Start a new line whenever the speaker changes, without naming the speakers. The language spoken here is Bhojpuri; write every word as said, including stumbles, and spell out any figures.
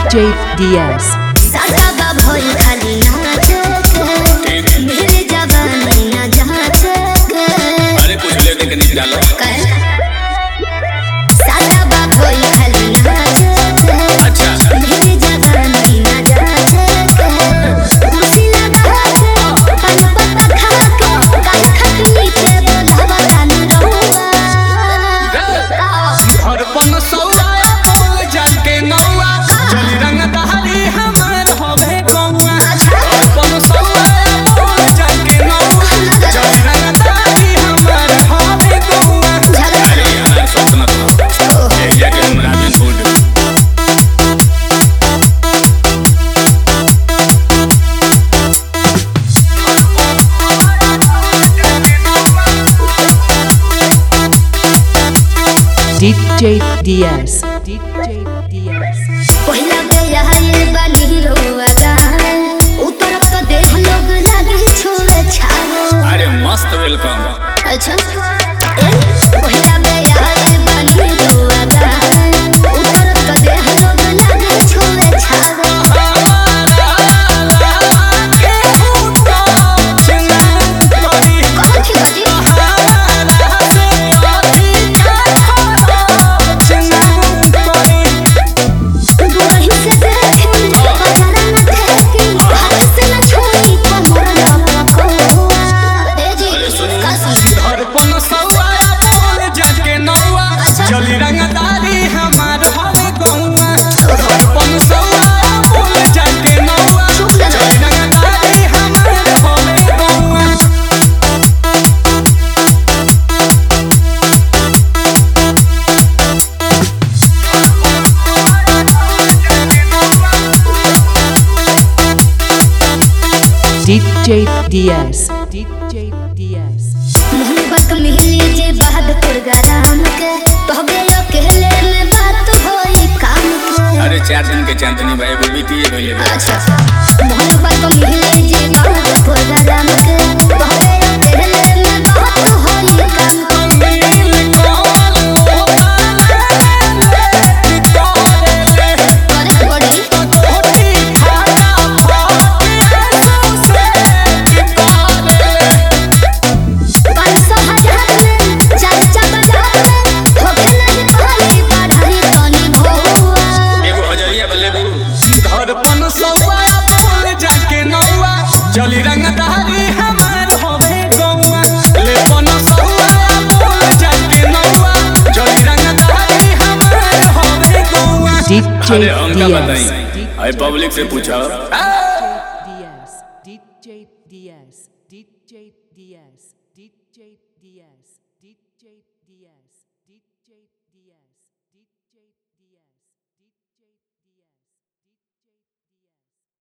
J D S
सादा भोल खाली नाच मेरे जवानी ना जाच
अरे कुछ ले दे के नहीं डालो
सादा भोल खाली नाच
अच्छा
मेरे जवानी ना जाच कुर्सी लगा के पान पत्ता खा के कान खटनी से बोलावा कान रहुआ
घर पन सौआ बोल जान के नौआ चली रंग दहरी हमार होवे गौआ घर पन सौआ बोल जान के नौआ चली रंग दहरी हमार होवे गौआ अरे यार सोचना तो एक जगह हमरा में छोड़
D J D S D J D S
पहिला बेला ये बनी रोआ गाए उतर तो देख लोग लगे छोड़े छाओ
अरे मस्त वेलकम
अच्छा ए पहिला बेला ये बनी रोआ गाए उतर तो देख लोग लगे छोड़े छाओ कौन छी बजी दूरही से देखे बाजारा न देखे हाथ से न छोड़ी पमरा न पकोआ ए जी काशी
घर पन सौआ बोल जाके नौआ चली रंगदारी हमार होवे गौआ घर पन सौआ बोल जाके नौआ चली रंगदारी हमार होवे गौआ
D J D S D J D S
मोहब्बत मिली जे बहादुर गराम के तोहबे अकेले में बात होई काम के
अरे चार दिन के चांदनी भाई वो बीती है भैया
अच्छा मोहब्बत मिली जे बहादुर गराम के तोहबे अकेले में बात होई काम के करे बड़ी पाँच सौ हजार में चर्चा बाजार में होके नहीं पाई पढ़ाई तनी भौआ
एगो हजरिया बल्ले बू घर पन सौआ बोल जाके नौआ चली रंगदारी हमार होवे गौआ ले पन सौआ बोल जाके नौआ चली रंगदारी हमार होवे गौआ
D J
अरे हम क्या
D S
बताएं आई पब्लिक से पूछा
D S D J D S D J D S D J D S D J D S D J D S